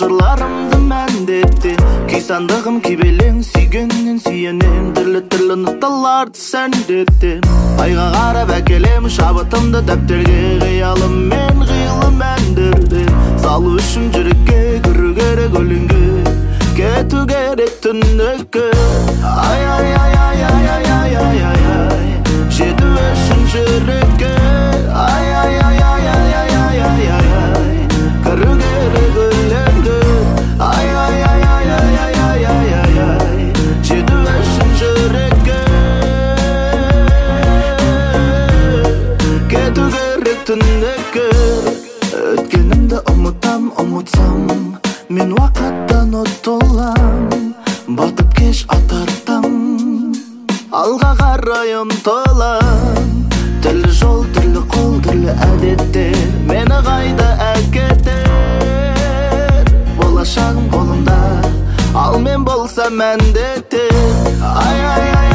сырларымды мәндетті күй сандығым кибелең сүйгеннен сүйенем түрлі нұқталарды сәндеттім айға қарап әкелем шабытымды дәптерге қиялым мен қилы мәндірді салу үшін жүрекке кіру керек өлеңге кету керек түнекке ай ай ай ай ай ай ай ай ай ай жету үшін жүрекке ай ай ай ай ай ай ай ай ай ай кіру керек өлеңге ай ай ай ай ай ай ай ай ай ай жету үшін жүрекке кету керек түнекке өткенімді ұмытсам мен уақыттан ұтылам батып кеш атартам алға қарай ұмтылам түрлі жол түрлі қол түрлі әдеттер мені қайда әкетер болашағым қолымда ал мен болсам әндетер ай ай ай